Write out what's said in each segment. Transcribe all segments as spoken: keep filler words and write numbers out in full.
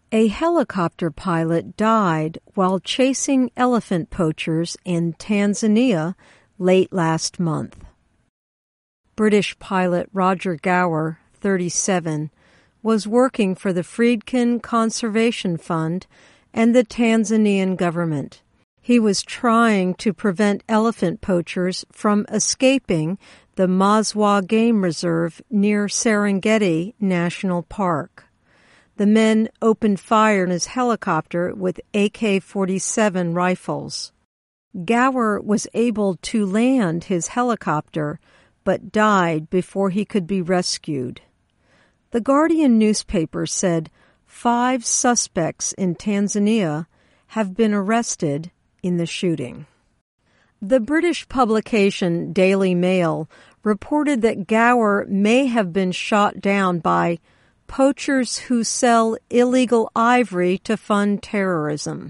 A helicopter pilot died while chasing elephant poachers in Tanzania late last month. British pilot Roger Gower, thirty-seven, was working for the Friedkin Conservation Fund and the Tanzanian government. He was trying to prevent elephant poachers from escaping the Maswa Game Reserve near Serengeti National Park. The men opened fire in his helicopter with A K forty-seven rifles. Gower was able to land his helicopter, but died before he could be rescued. The Guardian newspaper said five suspects in Tanzania have been arrested in the shooting. The British publication Daily Mail reported that Gower may have been shot down by poachers who sell illegal ivory to fund terrorism.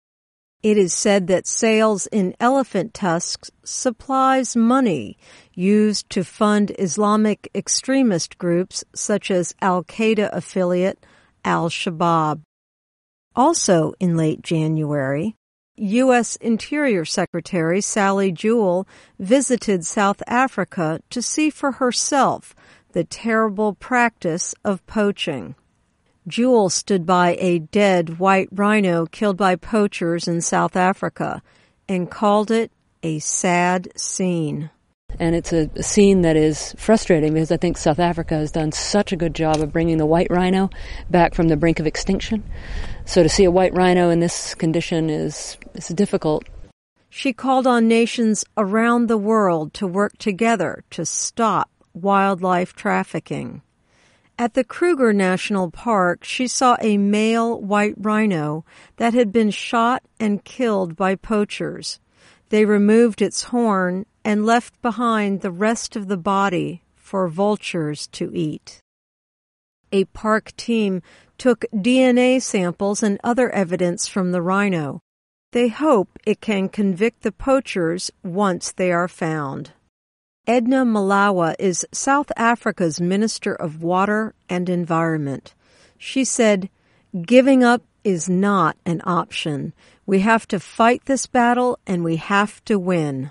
It is said that sales in elephant tusks supplies money used to fund Islamic extremist groups such as Al-Qaeda affiliate Al-Shabaab. Also in late January, U S Interior Secretary Sally Jewell visited South Africa to see for herself the terrible practice of poaching. Jewell stood by a dead white rhino killed by poachers in South Africa and called it a sad scene. And it's a scene that is frustrating because I think South Africa has done such a good job of bringing the white rhino back from the brink of extinction. So to see a white rhino in this condition is, is difficult. She called on nations around the world to work together to stop wildlife trafficking. At the Kruger National Park, she saw a male white rhino that had been shot and killed by poachers. They removed its horn and left behind the rest of the body for vultures to eat. A park team took D N A samples and other evidence from the rhino. They hope it can convict the poachers once they are found. Edna Malawa is South Africa's Minister of Water and Environment. She said, "Giving up is not an option. We have to fight this battle and we have to win."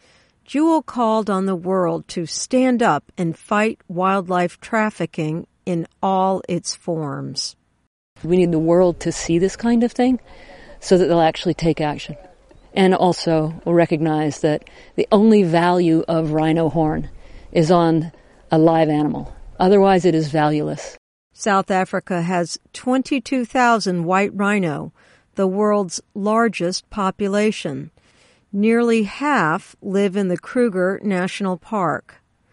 Jewell called on the world to stand up and fight wildlife trafficking in all its forms. We need the world to see this kind of thing so that they'll actually take action. And also will recognize that the only value of rhino horn is on a live animal. Otherwise, it is valueless. South Africa has twenty-two thousand white rhino, the world's largest population. Nearly half live in the Kruger National Park.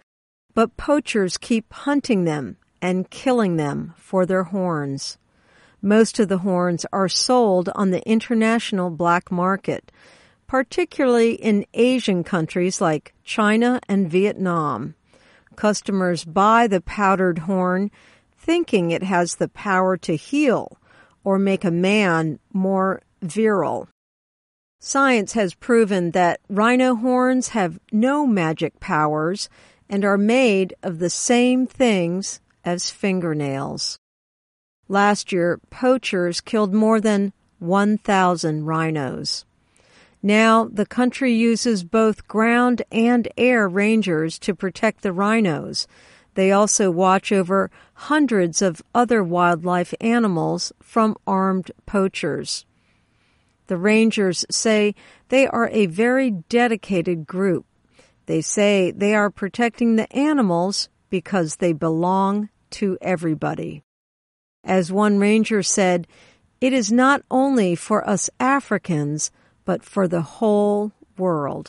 But poachers keep hunting them and killing them for their horns. Most of the horns are sold on the international black market, particularly in Asian countries like China and Vietnam. Customers buy the powdered horn thinking it has the power to heal or make a man more virile. Science has proven that rhino horns have no magic powers and are made of the same things as fingernails. Last year, poachers killed more than one thousand rhinos. Now, the country uses both ground and air rangers to protect the rhinos. They also watch over hundreds of other wildlife animals from armed poachers. The rangers say they are a very dedicated group. They say they are protecting the animals because they belong to everybody. As one ranger said, "It is not only for us Africans, but for the whole world."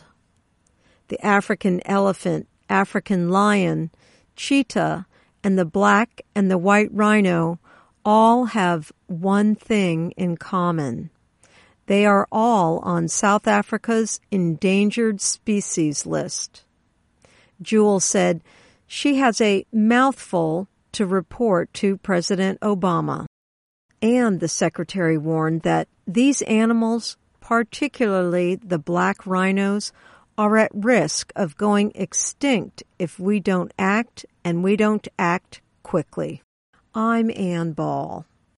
The African elephant, African lion, cheetah, and the black and the white rhino all have one thing in common. They are all on South Africa's endangered species list. Jewell said she has a mouthful to report to President Obama. And the secretary warned that these animals, particularly the black rhinos, are at risk of going extinct if we don't act, and we don't act quickly. I'm Ann Ball.